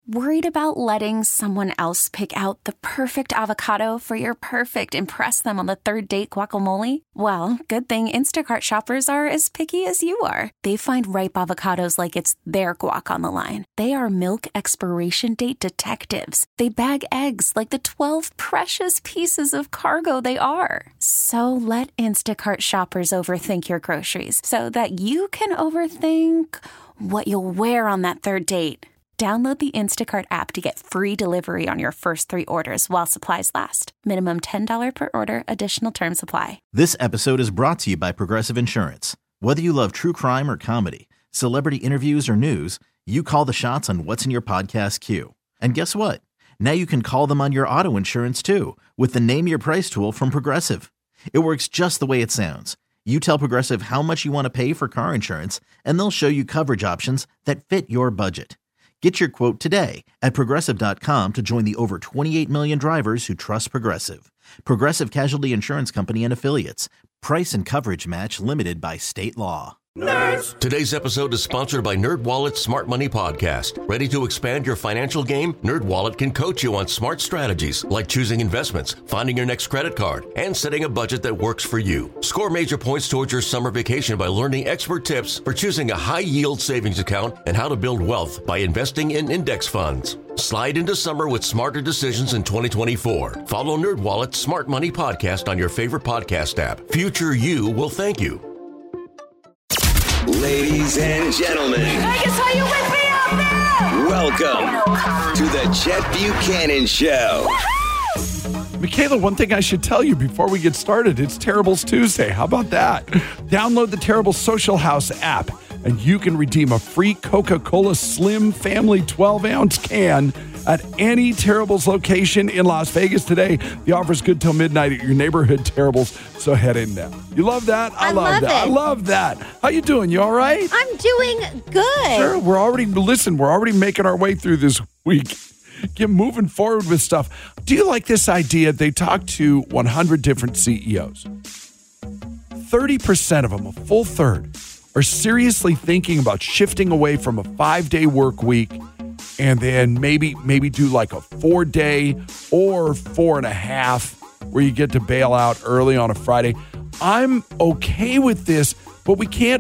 Worried about letting someone else pick out the perfect avocado for your perfect impress them on the third date guacamole? Well, good thing Instacart shoppers are as picky as you are. They find ripe avocados like it's their guac on the line. They are milk expiration date detectives. They bag eggs like the 12 precious pieces of cargo they are. So let Instacart shoppers overthink your groceries so that you can overthink what you'll wear on that third date. Download the Instacart app to get free delivery on your first 3 orders while supplies last. Minimum $10 per order. Additional terms apply. This episode is brought to you by Progressive Insurance. Whether you love true crime or comedy, celebrity interviews or news, you call the shots on what's in your podcast queue. And guess what? Now you can call them on your auto insurance too with the Name Your Price tool from Progressive. It works just the way it sounds. You tell Progressive how much you want to pay for car insurance, and they'll show you coverage options that fit your budget. Get your quote today at Progressive.com to join the over 28 million drivers who trust Progressive. Progressive Casualty Insurance Company and Affiliates. Price and coverage match limited by state law. Nerds! Today's episode is sponsored by NerdWallet's Smart Money Podcast. Ready to expand your financial game? NerdWallet can coach you on smart strategies like choosing investments, finding your next credit card, and setting a budget that works for you. Score major points towards your summer vacation by learning expert tips for choosing a high-yield savings account and how to build wealth by investing in index funds. Slide into summer with smarter decisions in 2024. Follow NerdWallet's Smart Money Podcast on your favorite podcast app. Future you will thank you. Ladies and gentlemen, Vegas, are you with me out there? Welcome to the Chet Buchanan Show. Woo-hoo! Michaela, one thing I should tell you before we get started, it's Terribles Tuesday. How about that? Download the Terrible Social House app, and you can redeem a free Coca-Cola Slim Family 12-ounce can at any Terribles location in Las Vegas today. The offer's good till midnight at your neighborhood Terribles, so head in now. You love that? I love that. I love that. How you doing? You all right? I'm doing good. Sure. We're already making our way through this week. Get moving forward with stuff. Do you like this idea? They talked to 100 different CEOs. 30% of them, a full third, are seriously thinking about shifting away from a 5-day work week and then maybe do like a 4-day or 4.5 where you get to bail out early on a Friday. I'm okay with this, but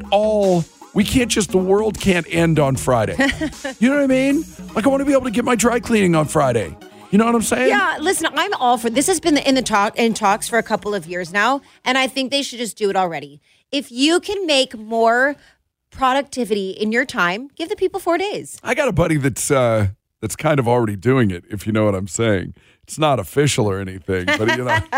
the world can't end on Friday. You know what I mean? Like I want to be able to get my dry cleaning on Friday. You know what I'm saying? Yeah, listen, I'm all for this. Has been in talks for a couple of years now, and I think they should just do it already. If you can make more productivity in your time, give the people 4 days. I got a buddy that's kind of already doing it, if you know what I'm saying. It's not official or anything, but you know.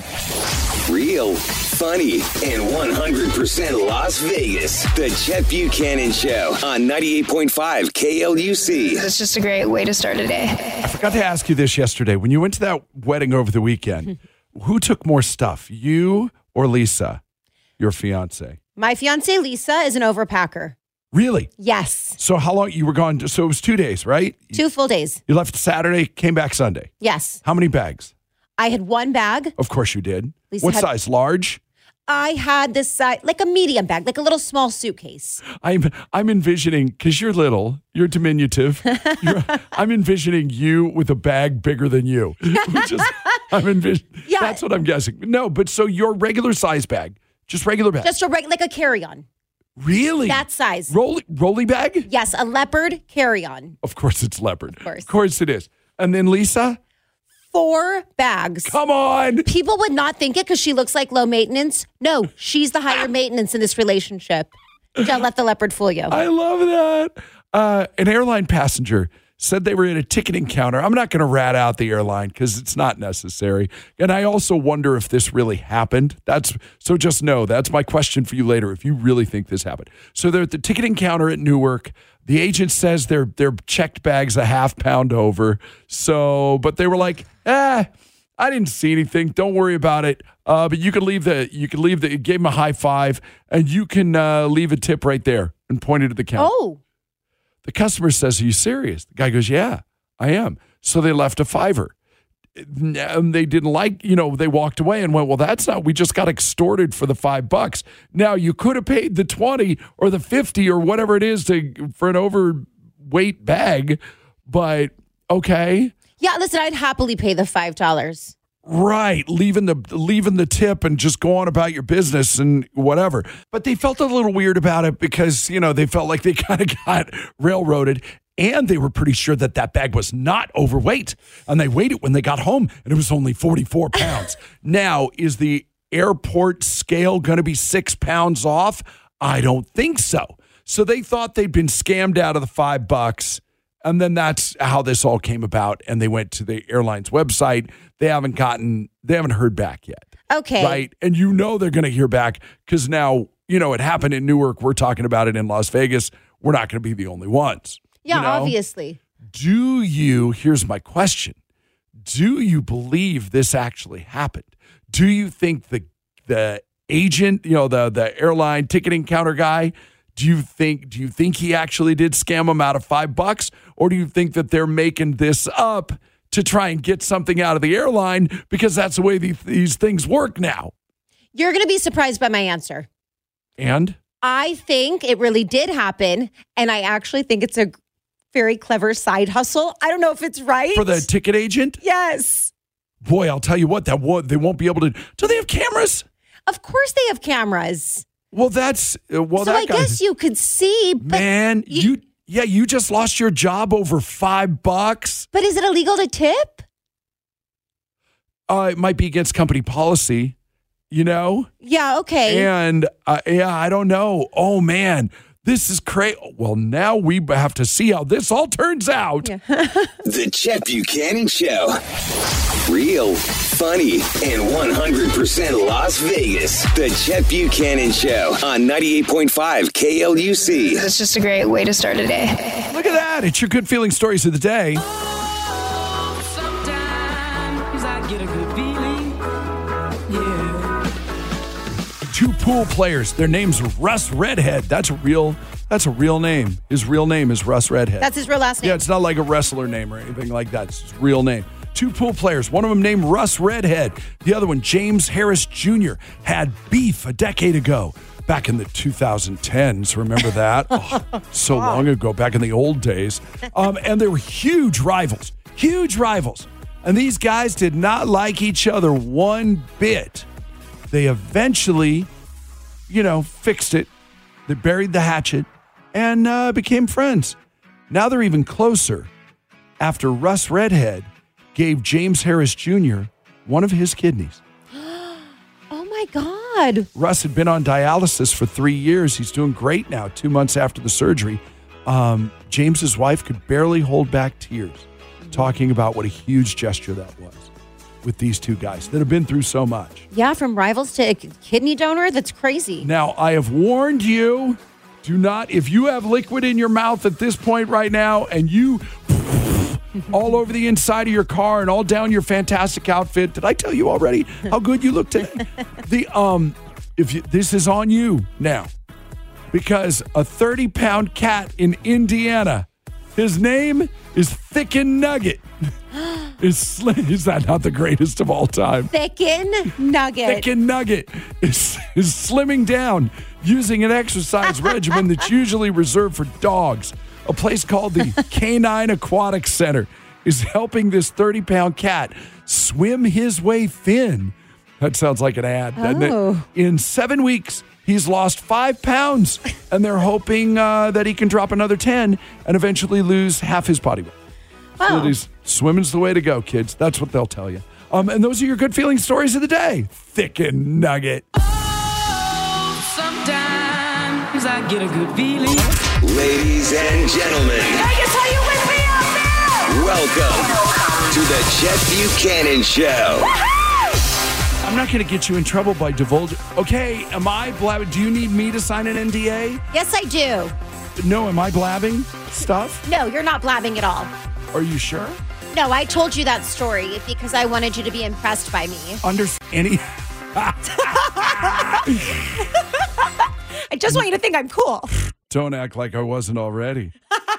Real, funny, and 100% Las Vegas. The Chet Buchanan Show on 98.5 KLUC. It's just a great way to start a day. I forgot to ask you this yesterday. When you went to that wedding over the weekend, who took more stuff, you or Lisa, your fiance? My fiance, Lisa, is an overpacker. Really? Yes. So how long you were gone? So it was 2 days, right? 2 full days. You left Saturday, came back Sunday. Yes. How many bags? I had 1 bag. Of course you did. Lisa what had- size? Large? I had this size, like a medium bag, like a little small suitcase. I'm envisioning, because you're little, you're diminutive. I'm envisioning you with a bag bigger than you. Yeah. That's what I'm guessing. No, but so your regular size bag, just regular bag. Just like a carry-on. Really? That size. Rolly bag? Yes, a leopard carry-on. Of course it's leopard. Of course it is. And then Lisa? 4 bags. Come on. People would not think it because she looks like low maintenance. No, she's the higher maintenance in this relationship. Don't let the leopard fool you. I love that. An airline passenger said they were at a ticketing counter. I'm not going to rat out the airline because it's not necessary. And I also wonder if this really happened. So just know, that's my question for you later, if you really think this happened. So they're at the ticketing counter at Newark. The agent says their checked bag's a half pound over. But they were like, I didn't see anything. Don't worry about it. But you can leave gave him a high five, and you can leave a tip right there, and pointed to the counter. Oh. The customer says, are you serious? The guy goes, yeah, I am. So they left a $5. And they didn't they walked away and went, well, that's not, we just got extorted for the $5. Now you could have paid the 20 or the 50 or whatever it is for an overweight bag, but okay. Yeah, listen, I'd happily pay the $5. Right, leaving the tip and just go on about your business and whatever. But they felt a little weird about it because, they felt like they kind of got railroaded. And they were pretty sure that bag was not overweight. And they weighed it when they got home, and it was only 44 pounds. Now, is the airport scale going to be 6 pounds off? I don't think so. So they thought they'd been scammed out of the $5. And then that's how this all came about. And they went to the airline's website. They haven't heard back yet. Okay. Right. And they're going to hear back because now, it happened in Newark. We're talking about it in Las Vegas. We're not going to be the only ones. Yeah, obviously. Here's my question. Do you believe this actually happened? Do you think the agent, the airline ticketing counter guy, do you think he actually did scam them out of $5? Or do you think that they're making this up to try and get something out of the airline because that's the way these things work now? You're going to be surprised by my answer. And? I think it really did happen, and I actually think it's a very clever side hustle. I don't know if it's right. For the ticket agent? Yes. Boy, I'll tell you what, they won't be able to. Do they have cameras? Of course they have cameras. Well, so I guess you could see. But man, you just lost your job over $5. But is it illegal to tip? It might be against company policy, Yeah, okay. And I don't know. Oh, man. This is crazy. Well, now we have to see how this all turns out. Yeah. The Chet Buchanan Show. Real, funny, and 100% Las Vegas. The Chet Buchanan Show on 98.5 KLUC. It's just a great way to start a day. Look at that. It's your good feeling stories of the day. Sometimes I get a good feeling. Yeah. Two pool players. Their name's Russ Redhead. That's a real name. His real name is Russ Redhead. That's his real last name. Yeah, it's not like a wrestler name or anything like that. It's his real name. Two pool players. One of them named Russ Redhead. The other one, James Harris Jr., had beef a decade ago. Back in the 2010s. Remember that? So long ago, back in the old days. And they were huge rivals. Huge rivals. And these guys did not like each other one bit. They eventually, fixed it. They buried the hatchet and became friends. Now they're even closer after Russ Redhead gave James Harris Jr. one of his kidneys. Oh, my God. Russ had been on dialysis for 3 years. He's doing great now, 2 months after the surgery. James's wife could barely hold back tears talking about what a huge gesture that was with these two guys that have been through so much. Yeah, from rivals to a kidney donor. That's crazy. Now, I have warned you, do not, if you have liquid in your mouth at this point right now and you all over the inside of your car and all down your fantastic outfit. Did I tell you already how good you look today? This is on you now because a 30-pound cat in Indiana, his name is Thicken Nugget. Is that not the greatest of all time? Thicken Nugget. Thicken Nugget is slimming down using an exercise regimen that's usually reserved for dogs. A place called the Canine Aquatic Center is helping this 30-pound cat swim his way thin. That sounds like an ad, doesn't it? In 7 weeks, he's lost 5 pounds, and they're hoping that he can drop another 10 and eventually lose half his body weight. So swimming's the way to go, kids. That's what they'll tell you. And those are your good feeling stories of the day. Thicken Nugget. Sometimes I get a good feeling. Ladies and gentlemen. Vegas, are you with me out there? Welcome to the Chet Buchanan Show. I'm not going to get you in trouble by divulging. Okay, am I blabbing? Do you need me to sign an NDA? Yes, I do. No, am I blabbing stuff? No, you're not blabbing at all. Are you sure? No, I told you that story because I wanted you to be impressed by me. I just want you to think I'm cool. Don't act like I wasn't already.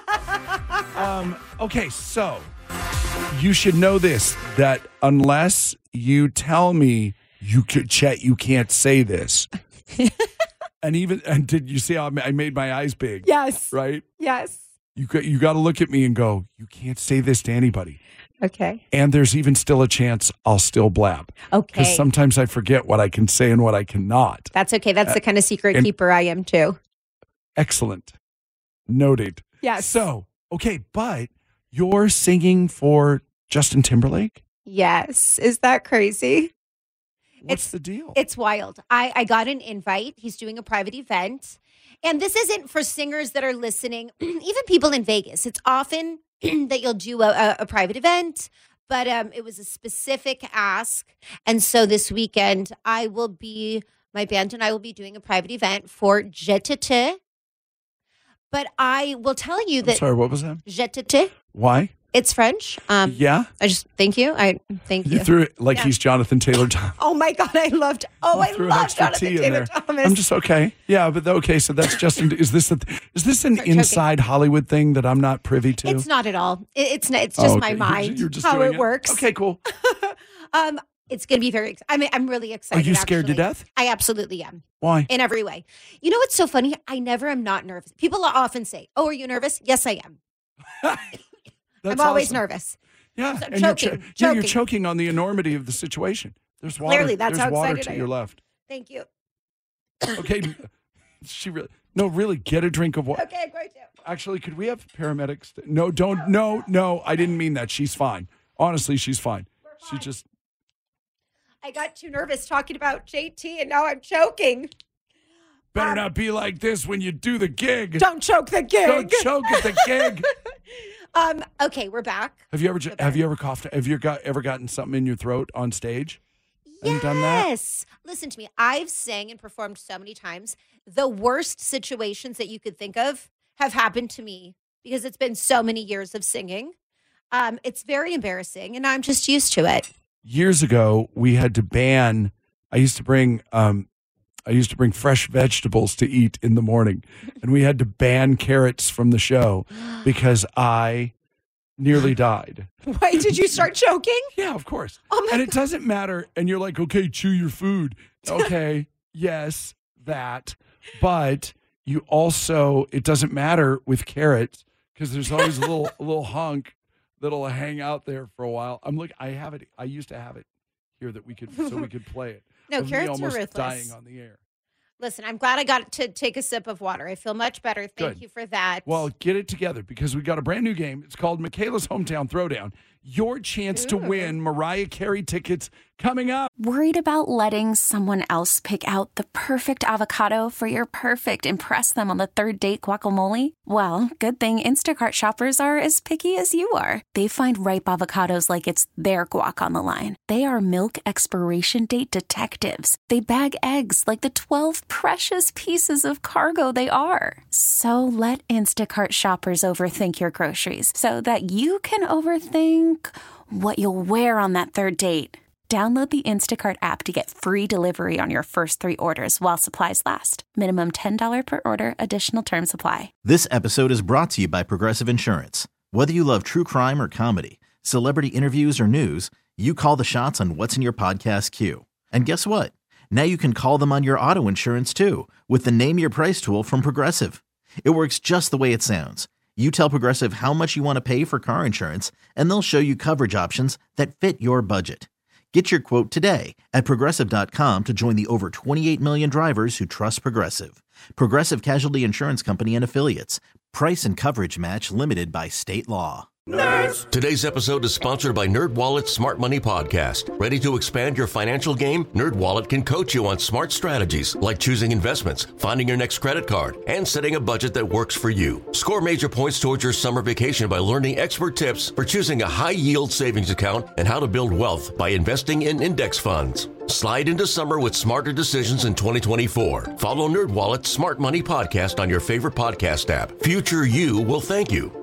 Okay, so you should know this, that unless you tell me Chet, you can't say this. And did you see how I made my eyes big? Yes. Right? Yes. You got to look at me and go, you can't say this to anybody. Okay. And there's even still a chance I'll still blab. Okay. Because sometimes I forget what I can say and what I cannot. That's okay. That's the kind of secret keeper I am too. Excellent. Noted. Yes. So, okay, but you're singing for Justin Timberlake? Yes. Is that crazy? What's the deal? It's wild. I got an invite. He's doing a private event. And this isn't for singers that are listening, even people in Vegas. It's often that you'll do a private event, but it was a specific ask. And so this weekend, my band and I will be doing a private event for Jetete. But I will tell you that. Sorry, what was that? Jetete. Why? It's French. Yeah. I just thank you. Thank you. You threw it like he's Jonathan Taylor Thomas. Oh my God, I loved. Oh, I love Jonathan Taylor Thomas. I'm just okay. Yeah, but okay. So that's Justin. Is this an inside Hollywood thing that I'm not privy to? It's not at all. It's not. It's just my mind. You're just how doing it works. Okay, cool. It's going to be very. I'm really excited. Are you scared to death? I absolutely am. Why? In every way. You know what's so funny? I never am not nervous. People often say, "Oh, are you nervous?" Yes, I am. I'm always awesome. Nervous. Yeah, So and choking. you're choking on the enormity of the situation. There's water. Clearly, that's There's how water excited to I your am. left. Thank you. Okay, really get a drink of water. Okay, I'm going to. Actually, could we have paramedics? No, I didn't mean that. She's fine. Honestly, she's fine. She just. I got too nervous talking about JT, and now I'm choking. Better not be like this when you do the gig. Don't choke the gig. Don't choke at the gig. Okay, we're back. Have you ever coughed? Have you ever gotten something in your throat on stage? Have you done that? Yes. Listen to me. I've sang and performed so many times. The worst situations that you could think of have happened to me because it's been so many years of singing. It's very embarrassing, and I'm just used to it. Years ago, we had to ban. I used to bring fresh vegetables to eat in the morning, and we had to ban carrots from the show because I nearly died. Why did you start choking? Yeah, of course. Oh my and it doesn't matter. And you're like, okay, chew your food. Okay, yes, that. But you also, it doesn't matter with carrots because there's always a little hunk that'll hang out there for a while. I have it. I used to have it here that we could play it. No, carrots are almost ruthless. dying on the air. Listen, I'm glad I got to take a sip of water. I feel much better. Thank Good. you for that. Well, get it together because we got a brand new game. It's called Michaela's Hometown Throwdown. Your chance to win Mariah Carey tickets coming up. Worried about letting someone else pick out the perfect avocado for your perfect impress them on the third date guacamole? Well, good thing Instacart shoppers are as picky as you are. They find ripe avocados like it's their guac on the line. They are milk expiration date detectives. They bag eggs like the 12 precious pieces of cargo they are. So let Instacart shoppers overthink your groceries so that you can overthink what you'll wear on that third date. Download the Instacart app to get free delivery on your first 3 orders while supplies last. Minimum $10 per order. Additional terms apply. This episode is brought to you by Progressive Insurance. Whether you love true crime or comedy, celebrity interviews or news, you call the shots on what's in your podcast queue. And guess what? Now you can call them on your auto insurance too with the Name Your Price tool from Progressive. It works just the way it sounds. You tell Progressive how much you want to pay for car insurance, and they'll show you coverage options that fit your budget. Get your quote today at Progressive.com to join the over 28 million drivers who trust Progressive. Progressive Casualty Insurance Company and Affiliates. Price and coverage match limited by state law. Nerds. Today's episode is sponsored by NerdWallet's Smart Money Podcast. Ready to expand your financial game? NerdWallet can coach you on smart strategies like choosing investments, finding your next credit card, and setting a budget that works for you. Score major points towards your summer vacation by learning expert tips for choosing a high-yield savings account and how to build wealth by investing in index funds. Slide into summer with smarter decisions in 2024. Follow NerdWallet's Smart Money Podcast on your favorite podcast app. Future you will thank you.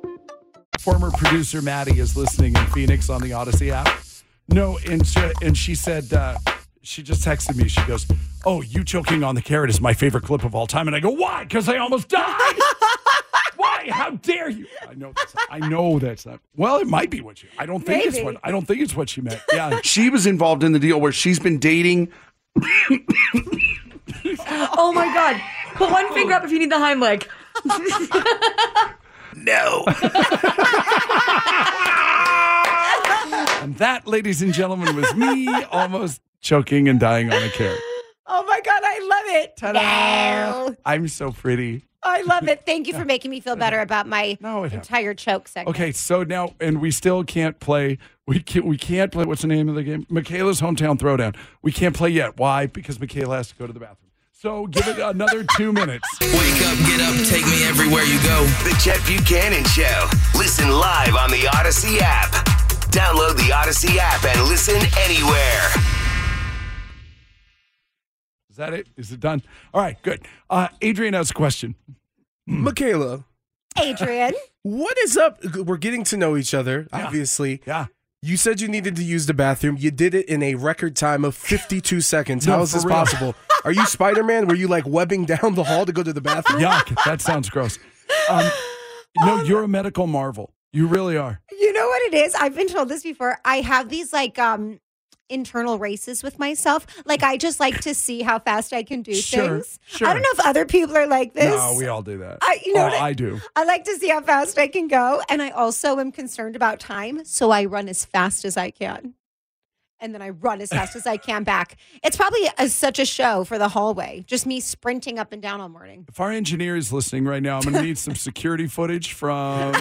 Former producer Maddie is listening in Phoenix on the Odyssey app. No, and she said, she just texted me. She goes, "Oh, you choking on the carrot is my favorite clip of all time." And I go, "Why? Because I almost died." Why? How dare you? I know that's not. Well, it might be what she. I don't think it's what she meant. Yeah, she was involved in the deal where she's been dating. Oh my God! Put one finger up if you need the Heimlich. no. And that, ladies and gentlemen, was me almost choking and dying on a carrot. Oh my God, I love it. Ta-da! No. I'm so pretty. I love it. Thank you for making me feel better about my entire choke segment. Okay, so now, and we still can't play. We can't play. What's the name of the game? Michaela's Hometown Throwdown. We can't play yet. Why? Because Michaela has to go to the bathroom. So give it another 2 minutes. Wake up, get up, take me everywhere you go. The Chet Buchanan Show. Listen live on the Odyssey app. Download the Odyssey app and listen anywhere. Is that it? Is it done? All right, good. Adrian has a question. Michaela. Adrian. What is up? We're getting to know each other, obviously. Yeah. You said you needed to use the bathroom. You did it in a record time of 52 seconds. No, How is for this real. possible? Are you Spider-Man? Were you like webbing down the hall to go to the bathroom? Yuck. That sounds gross. No, you're a medical marvel. You really are. You know what it is? I've been told this before. I have these like internal races with myself. Like I just like to see how fast I can do things. Sure. I don't know if other people are like this. No, we all do that. I do. I like to see how fast I can go. And I also am concerned about time. So I run as fast as I can. And then I run as fast as I can back. It's probably such a show for the hallway. Just me sprinting up and down all morning. If our engineer is listening right now, I'm going to need some security footage from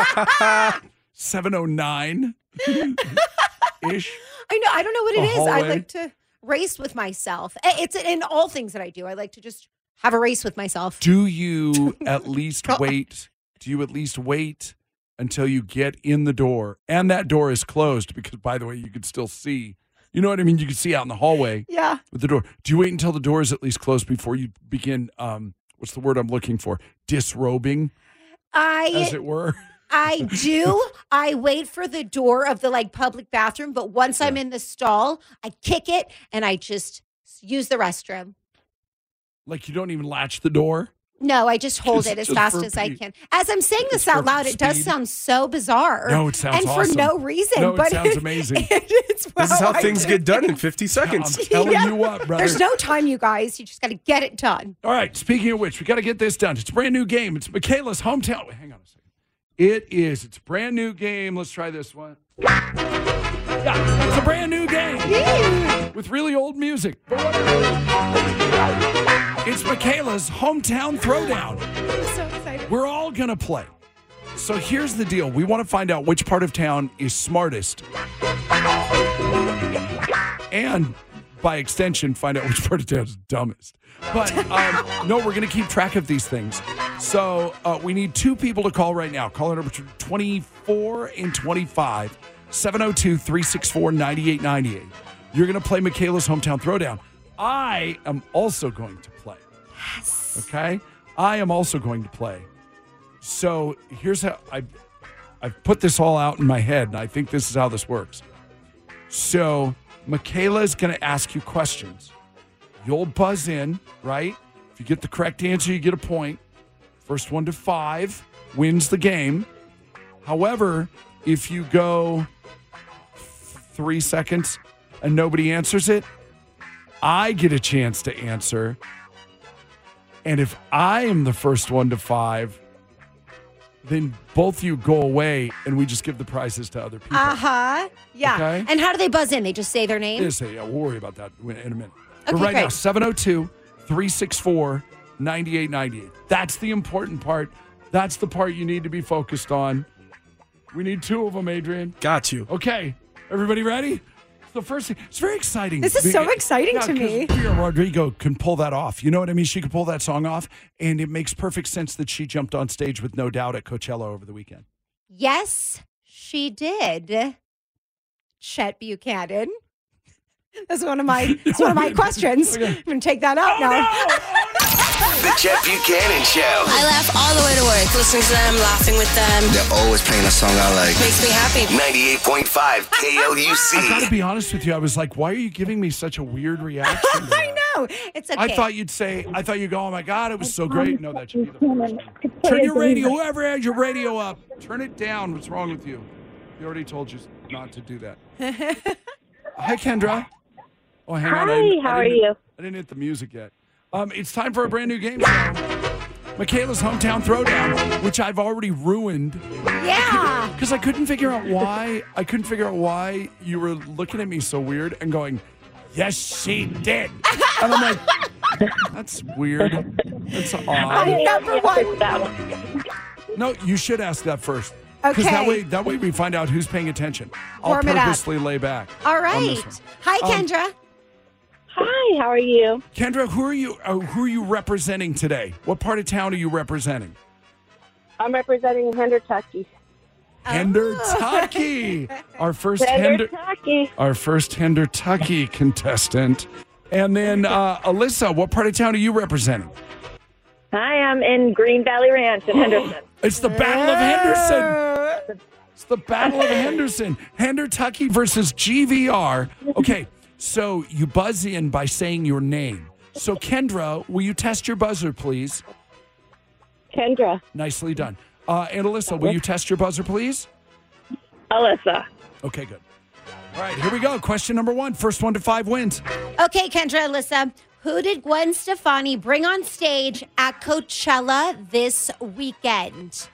7:09 ish. I know. I don't know what it is. I hallway. like to race with myself. It's in all things that I do. I like to just have a race with myself. Do you at least wait? Do you at least wait until you get in the door and that door is closed? Because, by the way, you could still see. You know what I mean? You can see out in the hallway. Yeah. With the door. Do you wait until the door is at least closed before you begin? What's the word I'm looking for? Disrobing, as it were. I do. I wait for the door of the like public bathroom, but once I'm in the stall, I kick it and I just use the restroom. Like you don't even latch the door? No, I just hold it as Just fast for as I Pete. can. As I'm saying this Just for out loud, it does speed. sound so bizarre. No, it sounds and awesome. for no reason. No, it but sounds amazing. It's This is how I things do. get done in 50 seconds. I'm telling you what, brother. There's no time, you guys. You just got to get it done. All right, speaking of which, we got to get this done. It's a brand new game. It's Michaela's Hometown. Wait, hang on a second. It is. It's a brand new game. Let's try this one. Yeah, it's a brand new game with really old music. But whatever. It's Michaela's Hometown Throwdown. I'm so excited. We're all going to play. So here's the deal. We want to find out which part of town is smartest. And by extension, find out which part of town is dumbest. But no, we're going to keep track of these things. So we need two people to call right now. Call it over to 24 and 25, 702-364-9898. You're going to play Michaela's Hometown Throwdown. I am also going to play. Yes. Okay? I am also going to play. So here's how I've put this all out in my head, and I think this is how this works. So Michaela is going to ask you questions. You'll buzz in, right? If you get the correct answer, you get a point. First one to 5 wins the game. However, if you go 3 seconds and nobody answers it, I get a chance to answer. And if I am the first one to 5, then both you go away and we just give the prizes to other people. Uh-huh. Yeah. Okay. And how do they buzz in? They just say their name? We'll worry about that in a minute. Okay, but right great. now, 702-364-9898. That's the important part. That's the part you need to be focused on. We need 2 of them, Adrian. Got you. Okay. Everybody ready? The first thing, it's very exciting. This is so exciting to me. Maria Rodrigo can pull that off. You know what I mean? She can pull that song off, and it makes perfect sense that she jumped on stage with No Doubt at Coachella over the weekend. Yes, she did. Chet Buchanan. That's one of my questions. Okay. I'm going to take that out now. The Chet Buchanan Show. I laugh all the way to work, listening to them, laughing with them. They're always playing a song I like. Makes me happy. 98.5 I KLUC. got to be honest with you. I was like, why are you giving me such a weird reaction to that? I know. It's okay. I thought you'd go, oh my God, it was so great. No, that should be the first one. Turn your radio, whoever has your radio up, turn it down. What's wrong with you? We already told you not to do that. Hi, Kendra. Oh, hang on. Hi, how are you? I didn't hit the music yet. It's time for a brand new game show. Michaela's Hometown Throwdown, which I've already ruined. Yeah. Because I couldn't figure out why. You were looking at me so weird and going, yes, she did. And I'm like, that's weird. That's odd. Number one. No, you should ask that first. Because Okay. that way we find out who's paying attention. I'll Warm it up. purposely lay back. All on right. this one. Hi, Kendra. Hi, how are you? Kendra, who are you representing today? What part of town are you representing? I'm representing Hendertucky. Hendertucky. Our first Hendertucky. Hendertucky contestant. And then Alyssa, what part of town are you representing? Hi, I'm in Green Valley Ranch in Henderson. It's the Battle of Henderson. It's the Battle of Henderson. Hendertucky versus GVR. Okay, so you buzz in by saying your name. So Kendra, will you test your buzzer, please? Kendra. Nicely done. And Alyssa, will you test your buzzer, please? Alyssa. Okay, good. All right, here we go. Question number 1. First 1 to 5 wins. Okay, Kendra, Alyssa. Who did Gwen Stefani bring on stage at Coachella this weekend?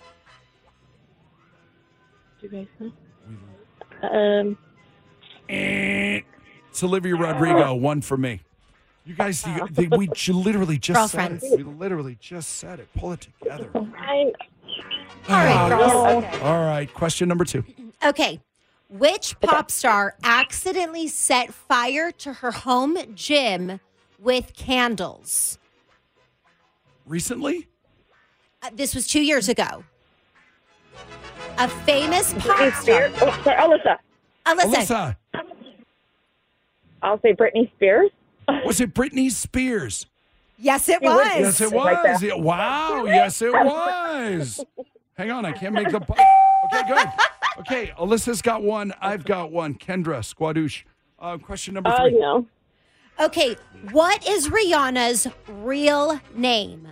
It's Olivia Rodrigo. 1 for me. You guys, we literally just said it. We literally just said it. Pull it together. All right, girls. Okay. All right, question number 2. Okay. Which pop star accidentally set fire to her home gym with candles? Recently? This was 2 years ago. A famous pop star. Oh, sorry, Alyssa. Alyssa. I'll say Britney Spears. Was it Britney Spears? Yes, it was. Yes, it was. Wow. Yes, it was. Hang on. I can't make the... Okay, good. Okay, Alyssa's got 1. I've got 1. Kendra, Squadouche. Question number 3. No. Okay, what is Rihanna's real name?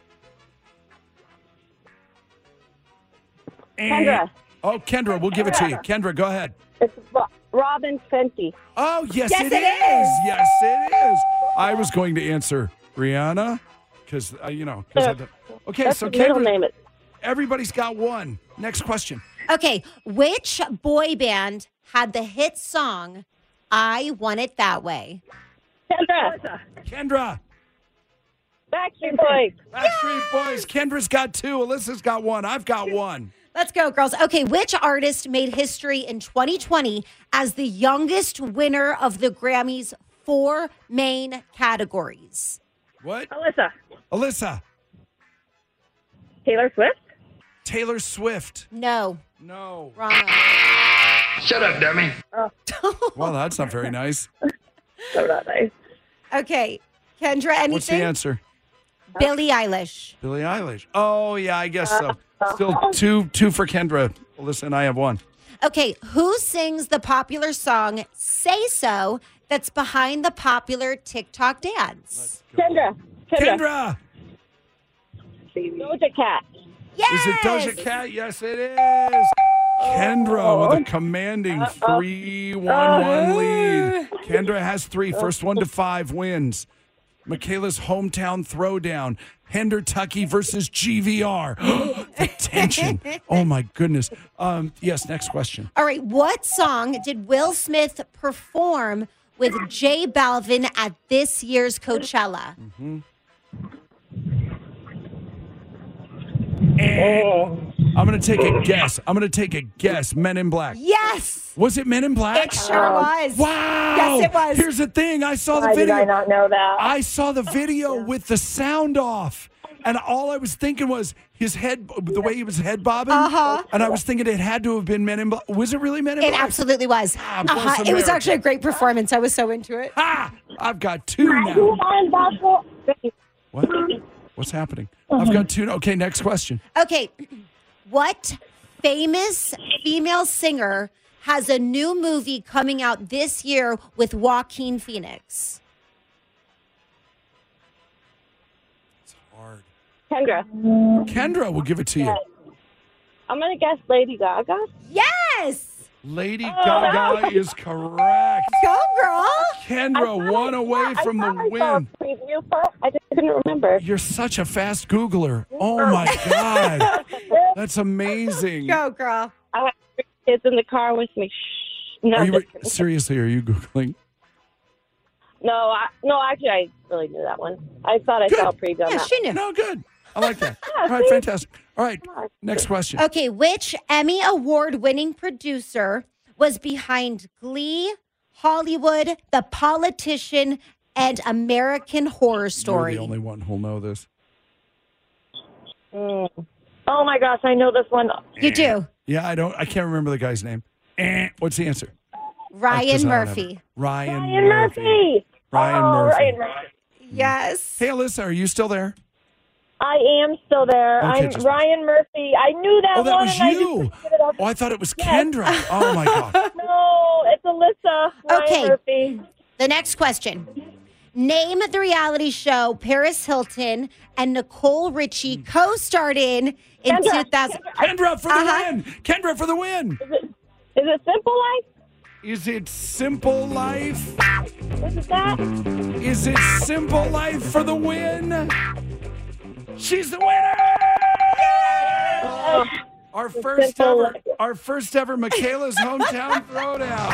Kendra. Oh, Kendra, we'll give it to you. Kendra, go ahead. It's Robin Fenty. Oh, yes, Yes, it it is. is. Yes, it is. I was going to answer Rihanna because, okay, That's so the middle Kendra, name. everybody's got 1. Next question. Okay, which boy band had the hit song I Want It That Way? Kendra. Backstreet Boys. Backstreet Boys. Kendra's got 2. Alyssa's got 1. I've got 1. Let's go, girls. Okay, which artist made history in 2020 as the youngest winner of the Grammys' 4 main categories? What? Alyssa. Taylor Swift? Taylor Swift? Taylor Swift. No. No. Wrong. Shut up, dummy. Well, that's not very nice. So not nice. Okay, Kendra, anything? What's the answer? Billie Eilish. Billie Eilish. Oh, yeah, I guess so. Still two for Kendra. Alyssa and I have 1. Okay, who sings the popular song Say So that's behind the popular TikTok dance? Kendra. Kendra. Doja Cat. Yes! Is it Doja Cat? Yes, it is. Kendra with a commanding 3-1-1 lead. Kendra has 3. First 1 to 5 wins. Michaela's Hometown Throwdown. Hendertucky versus GVR. The tension. Oh, my goodness. Yes, next question. All right, what song did Will Smith perform with J Balvin at this year's Coachella? Mm-hmm. I'm going to take a guess. Men in Black. Yes! Was it Men in Black? It sure was. Wow. Yes, it was. Here's the thing. I saw the Why video. did I not know that? I saw the video with the sound off. And all I was thinking was his head, the way he was head bobbing. Uh-huh. And I was thinking it had to have been Men in Black. Was it really Men in It Black? absolutely was. Voice It was America. actually a great performance. I was so into it. I've got 2 now. What? What's happening? I've got 2. Okay, next question. Okay, what famous female singer has a new movie coming out this year with Joaquin Phoenix? It's hard. Kendra. We'll give it to you. I'm going to guess Lady Gaga. Yes! Lady Gaga is correct. Go, girl! Kendra, 1 away from the win. Preview for it. I didn't couldn't remember. You're such a fast Googler. Oh, my God. That's amazing. Go, girl. I have 3 kids in the car with me. No, Seriously, are you Googling? no, actually, I really knew that one. I thought I saw a preview on Yeah, that. she knew. No, good. I like that. Yeah, All right, see? fantastic. All right, next question. Okay, which Emmy Award-winning producer was behind Glee, Hollywood, The Politician, and American Horror Story? You're the only one who'll know this. Oh, my gosh, I know this one. You do. Yeah, I can't remember the guy's name. What's the answer? Ryan 'Cause I don't have Murphy. it. Ryan Ryan Murphy. Ryan Oh, Murphy. Ryan Murphy. Yes. Hey, Alyssa, are you still there? I am still there. Okay, I'm just- Ryan Murphy. I knew that Oh, that one. was and you. I just picked it up. Oh, I thought it was Kendra. Oh, my God. No, it's Alyssa. Okay. Ryan Murphy. The next question. Name the reality show Paris Hilton and Nicole Richie co-starred in Kendra. 2000. Kendra for the win. Kendra for the win. Is it Simple Life? Is it Simple Life? Is it that? Is it Simple Life for the win? She's the winner! Our first Simple ever Michaela's hometown throwdown.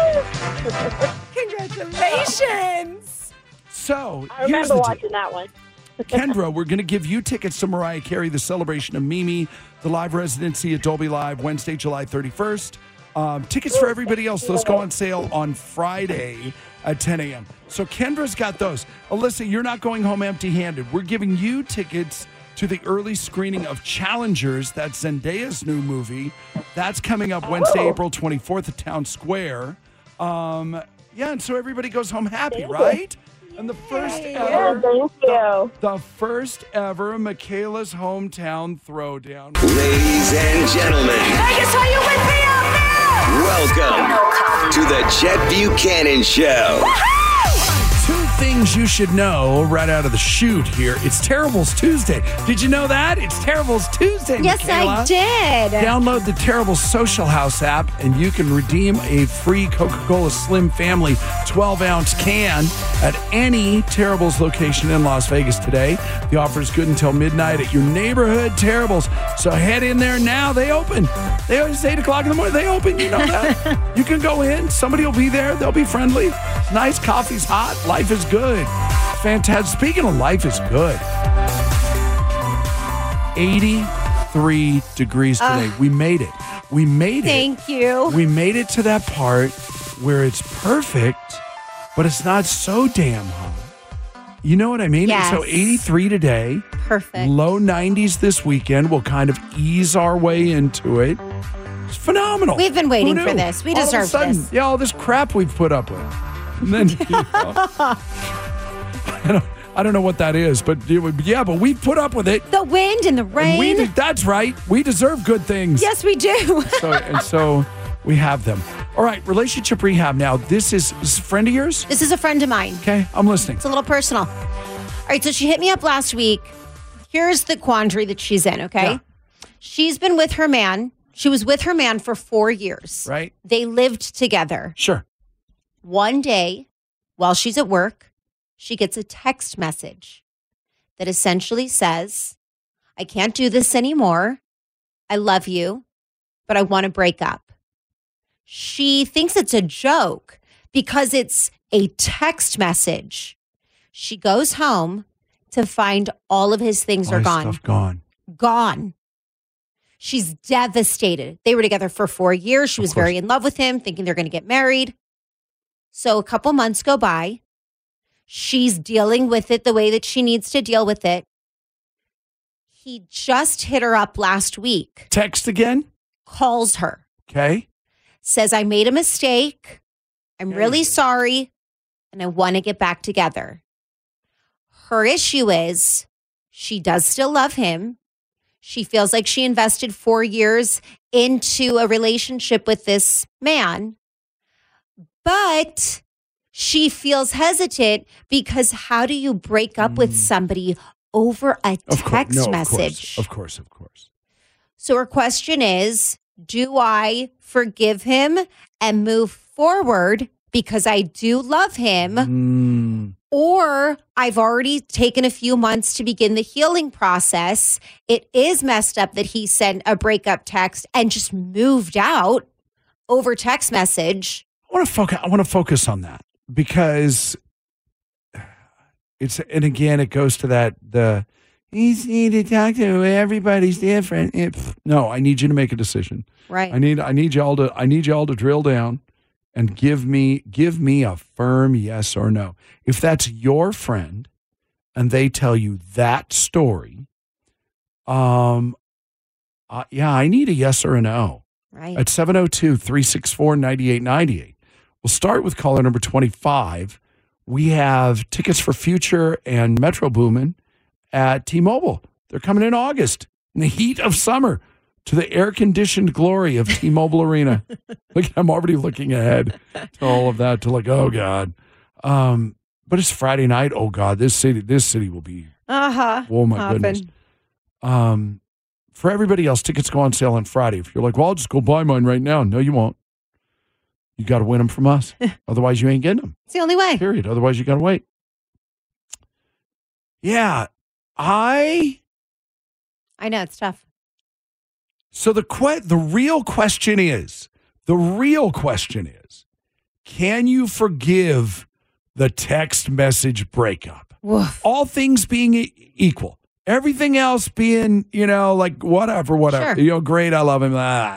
Congratulations. So, I here's remember the deal. watching that one. Kendra, we're going to give you tickets to Mariah Carey, the celebration of Mimi, the live residency at Dolby Live, Wednesday, July 31st. Tickets for everybody else, those go on sale on Friday at 10 a.m. So Kendra's got those. Alyssa, you're not going home empty-handed. We're giving you tickets to the early screening of Challengers, that's Zendaya's new movie. That's coming up Wednesday, April 24th at Town Square. Yeah, and so everybody goes home happy, right? And the first ever, Thank you. the first ever Michaela's hometown throwdown. Ladies and gentlemen, Vegas, are you with me out there? welcome to the Chet Buchanan Show. Two things you should know right out of the chute here. It's Terribles Tuesday. Did you know that? It's Terribles Tuesday, Yes, Michaela. I did. Download the Terrible Social House app, and you can redeem a free Coca-Cola Slim Family 12-ounce can at any Terribles location in Las Vegas today. The offer is good until midnight at your neighborhood Terribles. So head in there now. They open. It's 8 o'clock in the morning. They open. You know that. You can go in. Somebody will be there. They'll be friendly. Nice. Coffee's hot. Life is good. Fantastic. Speaking of life is good. 83 degrees today. We made it. We made it. Thank you. We made it to that part where it's perfect, but it's not so damn hot. You know what I mean? Yes. So 83 today. Perfect. Low 90s this weekend. We'll kind of ease our way into it. It's phenomenal. We've been waiting Who for knew? this. We All of a deserve sudden, this. Yeah, all this crap we've put up with. And then, I don't know what that is, but but we put up with it. The wind and the rain. And that's right. We deserve good things. Yes, we do. So we have them. All right, relationship rehab now. This is a friend of yours? This is a friend of mine. Okay, I'm listening. It's a little personal. All right, so she hit me up last week. Here's the quandary that she's in, okay? Yeah. She's been with her man. She was with her man for 4 years. Right. They lived together. Sure. One day, while she's at work, she gets a text message that essentially says, I can't do this anymore. I love you, but I want to break up. She thinks it's a joke because it's a text message. She goes home to find all of his things All are his gone. Stuff gone. Gone. She's devastated. They were together for 4 years. She was Of course. very in love with him, thinking they're going to get married. So a couple months go by. She's dealing with it the way that she needs to deal with it. He just hit her up last week. Text again? Calls her. Okay. Says, I made a mistake. I'm Okay. really sorry. And I want to get back together. Her issue is she does still love him. She feels like she invested 4 years into a relationship with this man. But she feels hesitant because how do you break up with somebody over a text message? Of course. So her question is, do I forgive him and move forward because I do love him? Or I've already taken a few months to begin the healing process. It is messed up that he sent a breakup text and just moved out over text message. I want to focus on that because and again, it goes to the you need to talk to everybody's different. No, I need you to make a decision. Right. I need y'all to drill down and give me a firm yes or no. If that's your friend and they tell you that story, I need a yes or a no. Right. At 702-364-9898. We'll start with caller number 25. We have tickets for Future and Metro Boomin at T-Mobile. They're coming in August in the heat of summer to the air-conditioned glory of T-Mobile Arena. Look, I'm already looking ahead to all of that to oh, God. But it's Friday night. Oh, God, this city will be, oh, my goodness. For everybody else, tickets go on sale on Friday. If you're like, well, I'll just go buy mine right now. No, you won't. You got to win them from us. Otherwise, you ain't getting them. It's the only way. Period. Otherwise, you got to wait. Yeah. I know, it's tough. So the real question is, can you forgive the text message breakup? Woof. All things being equal. Everything else being, whatever. Sure. Great, I love him.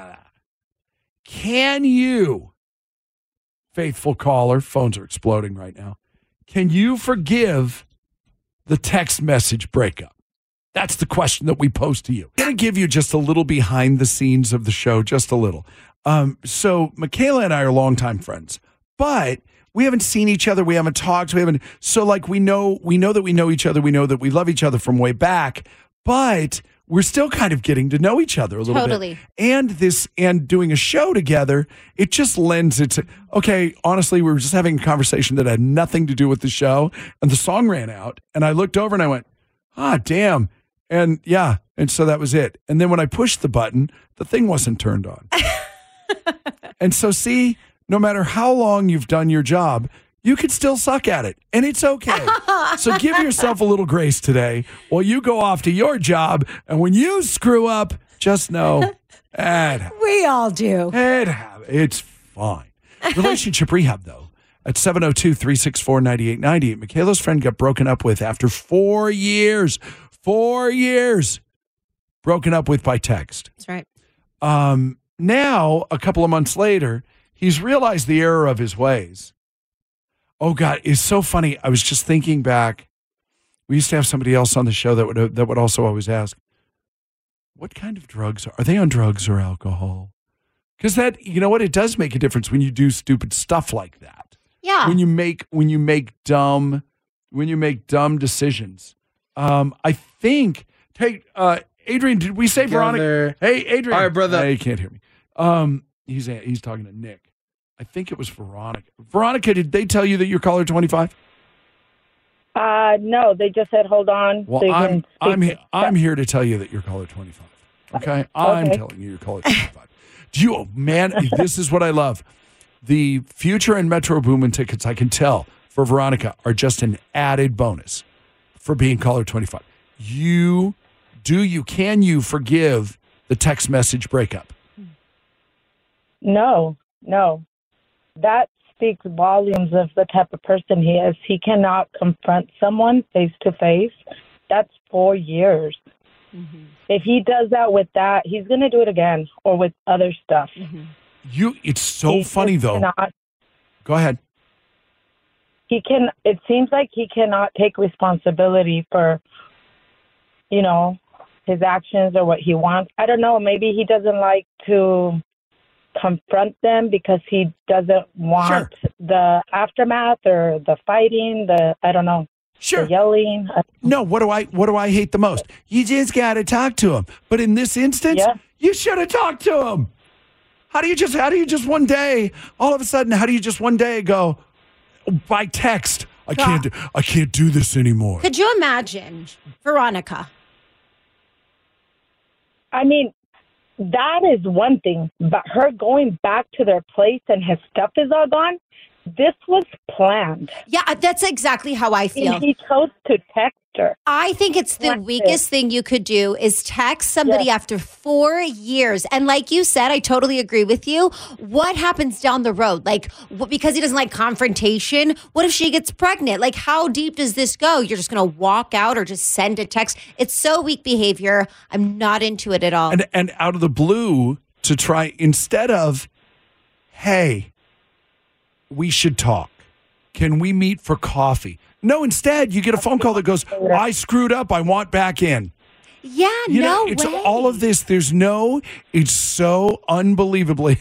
Can you, faithful caller, phones are exploding right now, can you forgive the text message breakup? That's the question that we pose to you. I'm going to give you just a little behind the scenes of the show, just a little. So Michaela and I are longtime friends, but we haven't seen each other. We haven't talked. We know that we know each other. We know that we love each other from way back, but we're still kind of getting to know each other a little Totally. bit. And doing a show together, it just lends it to, okay, honestly, we were just having a conversation that had nothing to do with the show, and the song ran out, and I looked over and I went, damn. And yeah, and so that was it. And then when I pushed the button, the thing wasn't turned on. And so see, no matter how long you've done your job, you could still suck at it. And it's okay. So give yourself a little grace today while you go off to your job. And when you screw up, just know we all do. It's fine. Relationship rehab, though, at 702-364-9898. Michaela's friend got broken up with after 4 years. 4 years. Broken up with by text. That's right. Now, a couple of months later, he's realized the error of his ways. Oh, God, it's so funny. I was just thinking back. We used to have somebody else on the show that would also always ask, what kind of drugs are they on, drugs or alcohol? Because that, you know what, it does make a difference when you do stupid stuff like that. Yeah. When you make dumb decisions. I think, hey, Adrian, did we say Veronica? Hey, Adrian. All right, brother. Hey, he can't hear me. He's talking to Nick. I think it was Veronica. Veronica, did they tell you that you're caller 25? No, they just said hold on. Well, so I'm here to tell you that you're caller 25. Okay? I'm telling you you're caller 25. This is what I love. The Future and Metro Boomin tickets, I can tell, for Veronica are just an added bonus for being caller 25. Can you forgive the text message breakup? No. That speaks volumes of the type of person he is. He cannot confront someone face to face. That's 4 years. Mm-hmm. If he does that with that, he's going to do it again or with other stuff. Mm-hmm. It's so funny, though. Go ahead. It seems like he cannot take responsibility for, his actions or what he wants. I don't know. Maybe he doesn't like to confront them because he doesn't want the aftermath or the fighting, I don't know. Sure. The yelling. No, what do I hate the most? You just got to talk to him. But in this instance, you should have talked to him. How do you just one day, all of a sudden, go by text, I can't do this anymore. Could you imagine Veronica? I mean, that is one thing, but her going back to their place and his stuff is all gone, This was planned. Yeah, that's exactly how I feel. He chose to text her. I think it's the weakest thing you could do is text somebody after 4 years. And like you said, I totally agree with you. What happens down the road? Like, because he doesn't like confrontation, what if she gets pregnant? Like, how deep does this go? You're just going to walk out or just send a text? It's so weak behavior. I'm not into it at all. And out of the blue to try, instead of, hey, we should talk. Can we meet for coffee? No, instead, you get a phone call that goes, I screwed up. I want back in. Yeah, It's all of this. It's so unbelievably.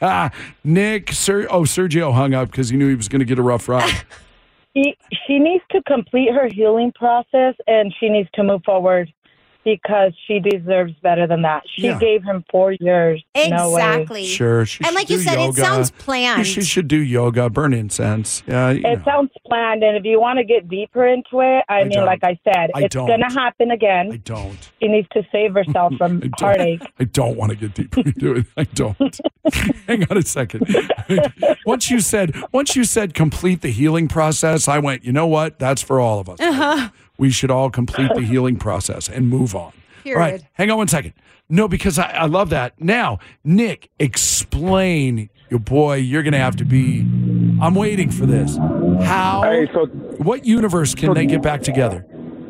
Sergio hung up because he knew he was going to get a rough ride. She needs to complete her healing process, and she needs to move forward because she deserves better than that. She gave him 4 years. Exactly. No way. Sure. And like you said, it sounds planned. She should do yoga, burn incense. Yeah, it sounds planned. And if you want to get deeper into it, I mean, like I said, it's going to happen again. I don't. She needs to save herself from heartache. I don't want to get deeper into it. I don't. Hang on a second. Once you said complete the healing process, I went, you know what? That's for all of us. Uh-huh. We should all complete the healing process and move on. Period. All right, hang on one second. No, because I love that. Now, Nick, explain, your boy, you're going to have to be, I'm waiting for this. What universe can they get back together?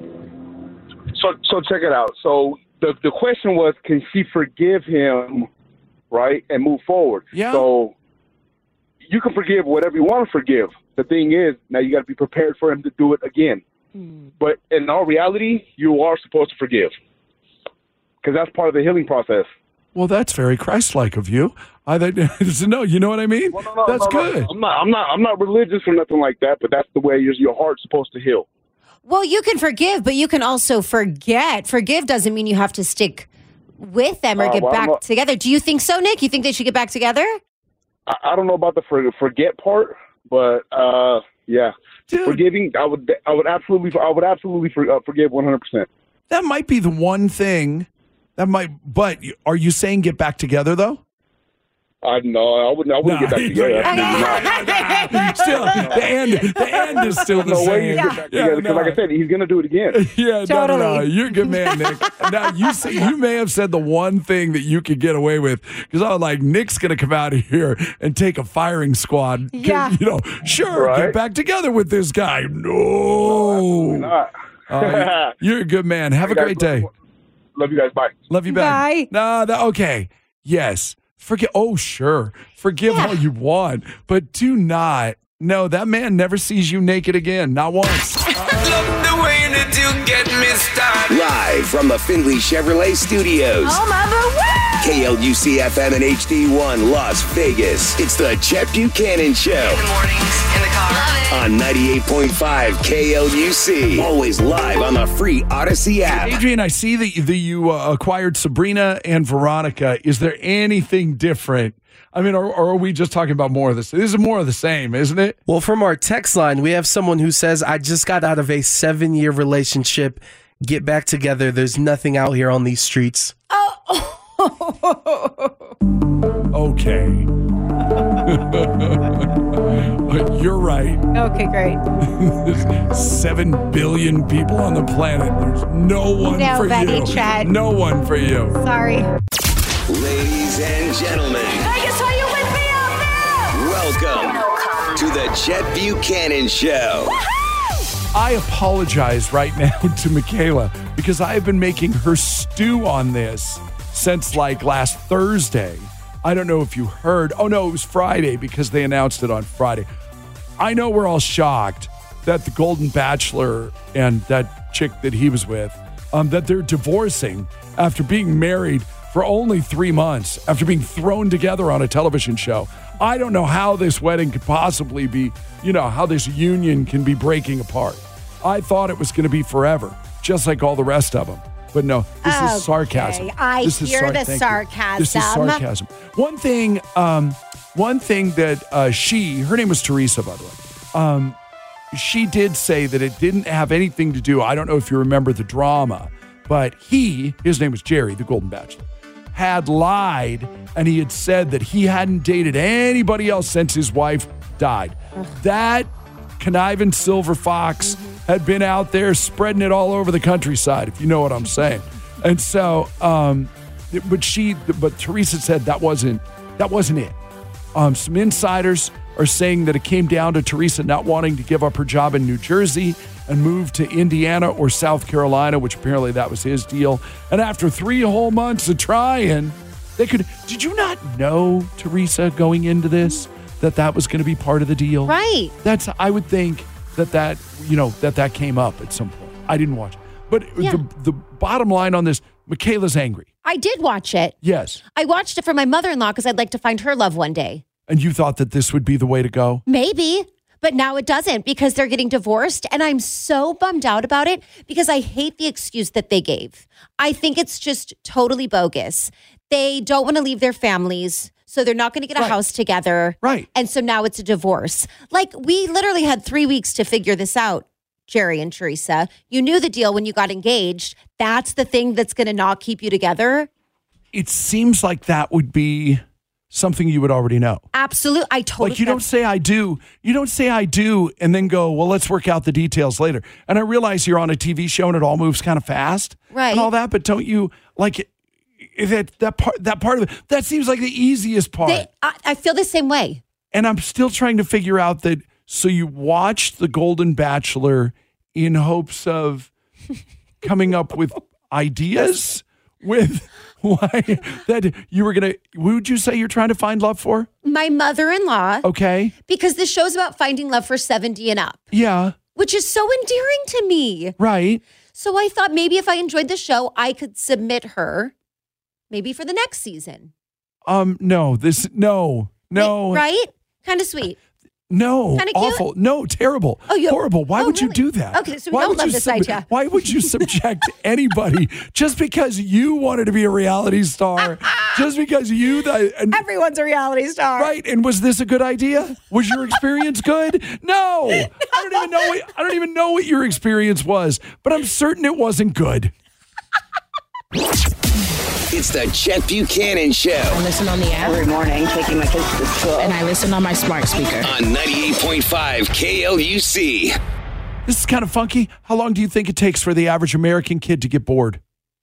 So check it out. So the question was, can she forgive him, right, and move forward? Yeah. So you can forgive whatever you want to forgive. The thing is, now you got to be prepared for him to do it again. But in all reality, you are supposed to forgive because that's part of the healing process. Well, that's very Christ-like of you. No, you know what I mean? That's good. I'm not religious or nothing like that, but that's the way your heart's supposed to heal. Well, you can forgive, but you can also forget. Forgive doesn't mean you have to stick with them or get back together. Do you think so, Nick? You think they should get back together? I don't know about the forget part, but yeah. Dude. Forgiving, I would absolutely forgive 100%. That might be the one thing but are you saying get back together though? I wouldn't get back together. Still, the end is still the same. Way you get back together, because like I said, he's going to do it again. Yeah, totally. No. You're a good man, Nick. Now, you may have said the one thing that you could get away with, because I was like, Nick's going to come out of here and take a firing squad. Yeah. Get back together with this guy. No. Not. You're a good man. Have a great day. Love you guys. Bye. Love you back. Bye. No, okay. Yes. Forgive all you want, but do not. No, that man never sees you naked again. Not once. Love the way that you get me started. Live from the Findlay Chevrolet Studios. Oh, mother, KLUC FM and HD1 Las Vegas. It's the Chet Buchanan Show. In the mornings, in the car. On 98.5 KLUC. Always live on the free Odyssey app. Adrian, I see that you acquired Sabrina and Veronica. Is there anything different? I mean, or are we just talking about more of this? This is more of the same, isn't it? Well, from our text line, we have someone who says, I just got out of a 7-year relationship. Get back together. There's nothing out here on these streets. Okay. You're right. Okay, great. There's 7 billion people on the planet. There's no one for you. Chad. No one for you. Sorry. Ladies and gentlemen. Vegas, are you with me out there? Welcome to the Chet Buchanan Show. I apologize right now to Michaela because I have been making her stew on this since like last Thursday. I don't know if you heard. Oh, no, it was Friday because they announced it on Friday. I know we're all shocked that the Golden Bachelor and that chick that he was with, that they're divorcing after being married for only 3 months, after being thrown together on a television show. I don't know how this wedding could possibly be, how this union can be breaking apart. I thought it was going to be forever, just like all the rest of them. But no, this is sarcasm. I hear the sarcasm. This is sarcasm. One thing that her name was Teresa, by the way. She did say that it didn't have anything to do, I don't know if you remember the drama, but his name was Jerry, the Golden Bachelor, had lied, and he had said that he hadn't dated anybody else since his wife died. That conniving silver fox had been out there spreading it all over the countryside, if you know what I'm saying. And so, but Teresa said that wasn't it. Some insiders are saying that it came down to Teresa not wanting to give up her job in New Jersey and move to Indiana or South Carolina, which apparently that was his deal. And after 3 whole months of trying, did you not know, Teresa, going into this, that was going to be part of the deal? Right. I would think that came up at some point. I didn't watch it. But the bottom line on this, Michaela's angry. I did watch it. Yes. I watched it for my mother-in-law because I'd like to find her love one day. And you thought that this would be the way to go? Maybe, but now it doesn't because they're getting divorced. And I'm so bummed out about it because I hate the excuse that they gave. I think it's just totally bogus. They don't want to leave their families, so they're not going to get a house together. Right. And so now it's a divorce. Like, we literally had 3 weeks to figure this out, Jerry and Teresa. You knew the deal when you got engaged. That's the thing that's going to not keep you together. It seems like that would be something you would already know. Absolutely. I totally. Like, you don't say I do. You don't say I do and then go, well, let's work out the details later. And I realize you're on a TV show and it all moves kind of fast. Right. And all that, but don't you like that part of it? That seems like the easiest part. I feel the same way. And I'm still trying to figure out that. So you watched The Golden Bachelor in hopes of coming up with ideas with why that you were going to, who would you say you're trying to find love for? My mother-in-law. Okay. Because the show's about finding love for 70 and up. Yeah. Which is so endearing to me. Right. So I thought maybe if I enjoyed the show, I could submit her maybe for the next season. No. Right? Kind of sweet. No, Kinda awful. cute? No, terrible. Horrible. Why would you do that? Okay, so we don't love this idea. Why would you subject anybody just because you wanted to be a reality star? Just because everyone's a reality star. Right. And was this a good idea? Was your experience good? No. I don't even know what your experience was, but I'm certain it wasn't good. It's the Chet Buchanan Show. I listen on the app every morning, taking my kids to school. And I listen on my smart speaker. On 98.5 KLUC. This is kind of funky. How long do you think it takes for the average American kid to get bored?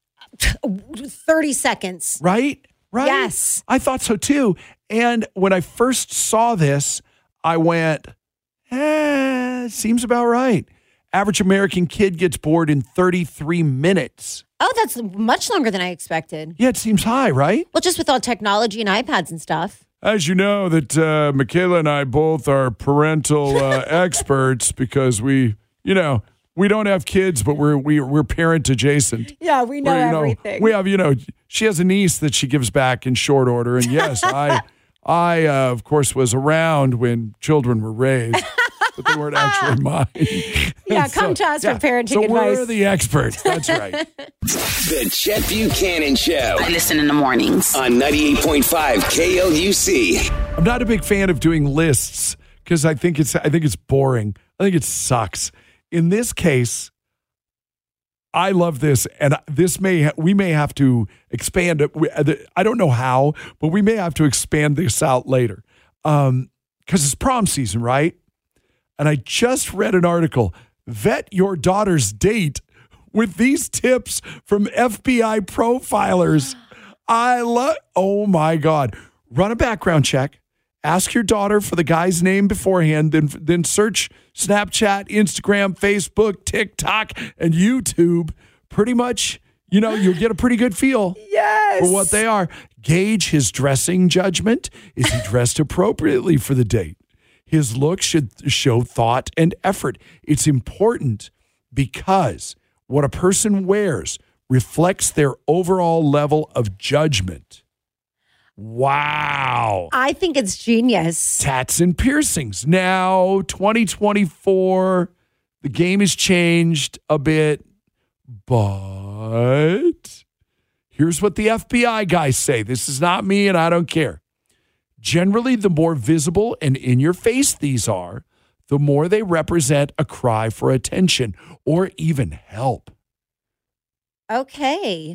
30 seconds. Right? Yes. I thought so too. And when I first saw this, I went, seems about right. Average American kid gets bored in 33 minutes. Oh, that's much longer than I expected. Yeah, it seems high, right? Well, just with all technology and iPads and stuff. As you know, that Michaela and I both are parental experts because we don't have kids, but we're parent adjacent. Yeah, we know everything. We have, she has a niece that she gives back in short order. And yes, I of course, was around when children were raised. But they weren't actually mine. Yeah, come to us for parenting advice. We're the experts. That's right. The Chet Buchanan Show. I listen in the mornings. On 98.5 KLUC. I'm not a big fan of doing lists because I think it's boring. I think it sucks. In this case, I love this, and we may have to expand it. I don't know how, but we may have to expand this out later because it's prom season, right? And I just read an article, vet your daughter's date with these tips from FBI profilers. Oh my God. Run a background check. Ask your daughter for the guy's name beforehand, then search Snapchat, Instagram, Facebook, TikTok, and YouTube. Pretty much, you'll get a pretty good feel for what they are. Gauge his dressing judgment. Is he dressed appropriately for the date? His look should show thought and effort. It's important because what a person wears reflects their overall level of judgment. Wow. I think it's genius. Tats and piercings. Now, 2024, the game has changed a bit, but here's what the FBI guys say. This is not me, and I don't care. Generally, the more visible and in your face these are, the more they represent a cry for attention or even help. Okay.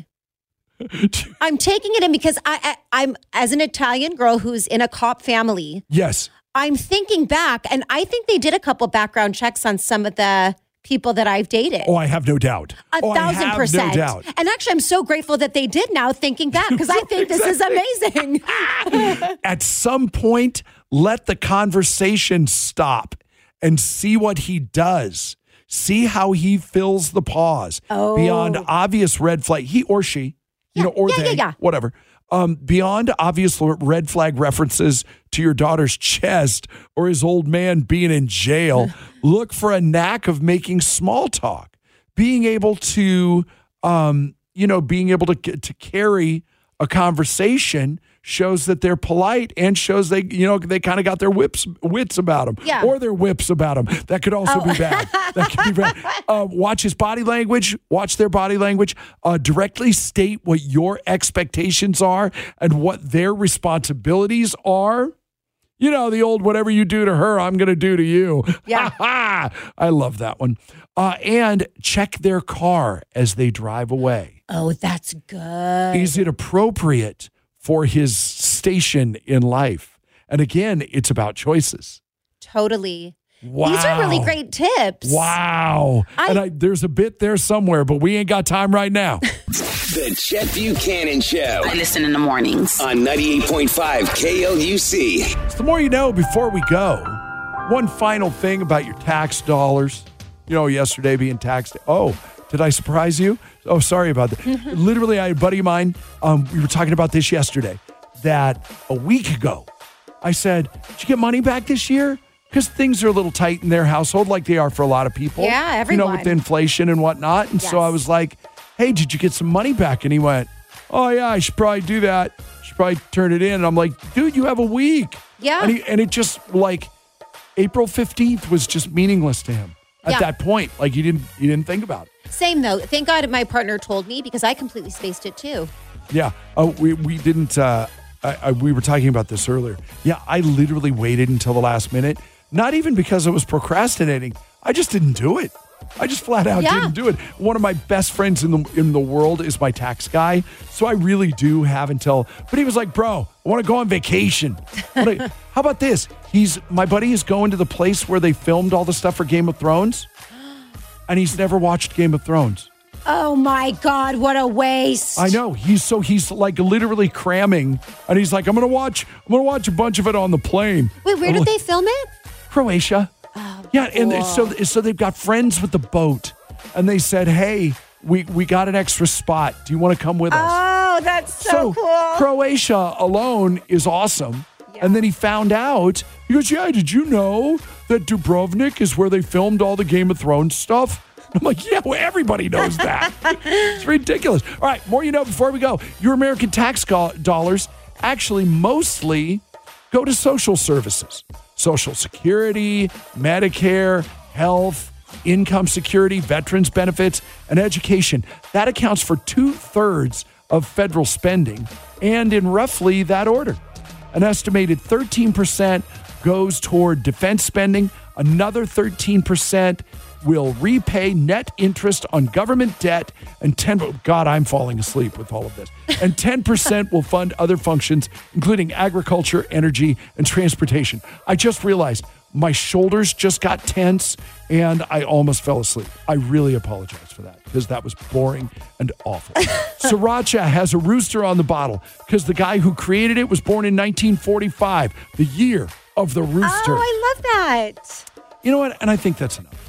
I'm taking it in because I'm as an Italian girl who's in a cop family. Yes. I'm thinking back, and I think they did a couple background checks on some of the people that I've dated. Oh, I have no doubt. 1,000%. No doubt. And actually, I'm so grateful that they did now, thinking back, because I think this is amazing. At some point, let the conversation stop and see what he does. See how he fills the pause. Beyond obvious red flag, he or she, or they, whatever. Beyond obvious red flag references to your daughter's chest or his old man being in jail, look for a knack of making small talk, being able to, to carry a conversation shows that they're polite and shows they kind of got their wits about them, or their whips about them. That could also be bad. That could be bad. Watch his body language. Watch their body language. Directly state what your expectations are and what their responsibilities are. The old whatever you do to her, I'm going to do to you. Yeah. I love that one. And check their car as they drive away. Oh, that's good. Is it appropriate for his station in life? And again, it's about choices. Totally. Wow. These are really great tips. Wow. There's a bit there somewhere, but we ain't got time right now. The Chet Buchanan Show. I listen in the mornings. On 98.5 KLUC. It's the more you know before we go. One final thing about your tax dollars. Yesterday being taxed. Oh, did I surprise you? Oh, sorry about that. Literally, I had a buddy of mine. We were talking about this yesterday. That a week ago, I said, did you get money back this year? Because things are a little tight in their household like they are for a lot of people. Yeah, everyone. With inflation and whatnot. And so I was like, hey, did you get some money back? And he went, oh, yeah, I should probably do that. Should probably turn it in. And I'm like, dude, you have a week. Yeah. And it just April 15th was just meaningless to him at that point. Like you didn't think about it. Same though. Thank God my partner told me because I completely spaced it too. Yeah. We didn't. We were talking about this earlier. Yeah. I literally waited until the last minute. Not even because I was procrastinating. I just didn't do it. I just flat out didn't do it. One of my best friends in the world is my tax guy. So I really do have until. But he was like, bro, I want to go on vacation. How about this? My buddy is going to the place where they filmed all the stuff for Game of Thrones. And he's never watched Game of Thrones. Oh my God, what a waste. I know. He's like literally cramming. And he's like, I'm gonna watch a bunch of it on the plane. Wait, where did they film it? Croatia. Oh, yeah, and so they've got friends with the boat. And they said, hey, we got an extra spot. Do you want to come with us? Oh, that's so cool. Croatia alone is awesome. Yeah. And then he found out, he goes, yeah, did you know that Dubrovnik is where they filmed all the Game of Thrones stuff? I'm like, yeah, well, everybody knows that. It's ridiculous. All right, more you know before we go. Your American tax dollars actually mostly go to social services. Social Security, Medicare, health, income security, veterans benefits, and education. That accounts for 2/3 of federal spending, and in roughly that order. An estimated 13% goes toward defense spending. Another 13% will repay net interest on government debt, and God, I'm falling asleep with all of this. And 10% will fund other functions, including agriculture, energy, and transportation. I just realized my shoulders just got tense, and I almost fell asleep. I really apologize for that, because that was boring and awful. Sriracha has a rooster on the bottle, because the guy who created it was born in 1945, the year of the rooster. Oh, I love that. You know what? And I think that's enough.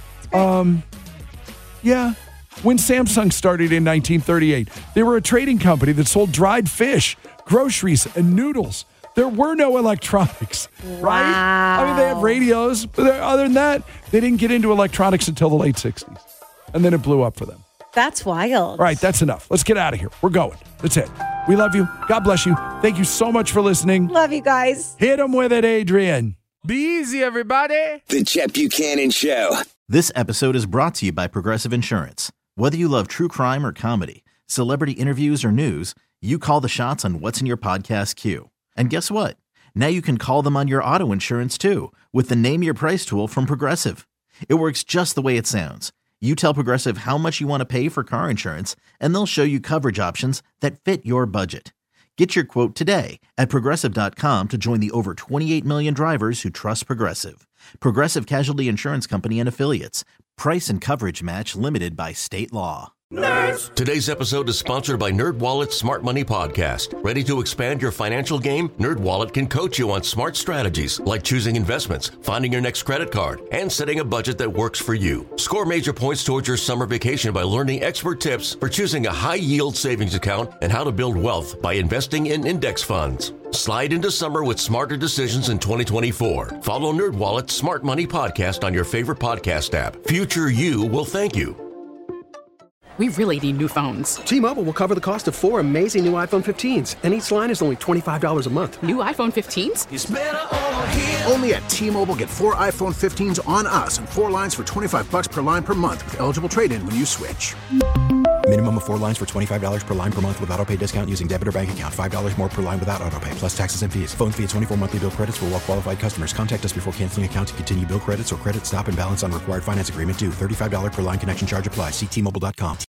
Yeah. When Samsung started in 1938, they were a trading company that sold dried fish, groceries, and noodles. There were no electronics, right? I mean, they had radios, but other than that, they didn't get into electronics until the late 60s. And then it blew up for them. That's wild. All right, that's enough. Let's get out of here. We're going. That's it. We love you. God bless you. Thank you so much for listening. Love you guys. Hit them with it, Adrian. Be easy, everybody. The Chet Buchanan Show. This episode is brought to you by Progressive Insurance. Whether you love true crime or comedy, celebrity interviews or news, you call the shots on what's in your podcast queue. And guess what? Now you can call them on your auto insurance too with the Name Your Price tool from Progressive. It works just the way it sounds. You tell Progressive how much you want to pay for car insurance, and they'll show you coverage options that fit your budget. Get your quote today at Progressive.com to join the over 28 million drivers who trust Progressive. Progressive Casualty Insurance Company and Affiliates. Price and coverage match limited by state law. Nerds. Today's episode is sponsored by NerdWallet's Smart Money Podcast. Ready to expand your financial game? NerdWallet can coach you on smart strategies like choosing investments, finding your next credit card, and setting a budget that works for you. Score major points towards your summer vacation by learning expert tips for choosing a high-yield savings account and how to build wealth by investing in index funds. Slide into summer with smarter decisions in 2024. Follow NerdWallet's Smart Money Podcast on your favorite podcast app. Future you will thank you. We really need new phones. T-Mobile will cover the cost of 4 amazing new iPhone 15s, and each line is only $25 a month. New iPhone 15s? It's better over here. Only at T-Mobile, get 4 iPhone 15s on us and 4 lines for $25 per line per month with eligible trade-in when you switch. Minimum of 4 lines for $25 per line per month with autopay discount using debit or bank account. $5 more per line without autopay, plus taxes and fees. Phone fee at 24 monthly bill credits for well-qualified customers. Contact us before canceling account to continue bill credits or credit stop and balance on required finance agreement due. $35 per line connection charge applies. See T-Mobile.com.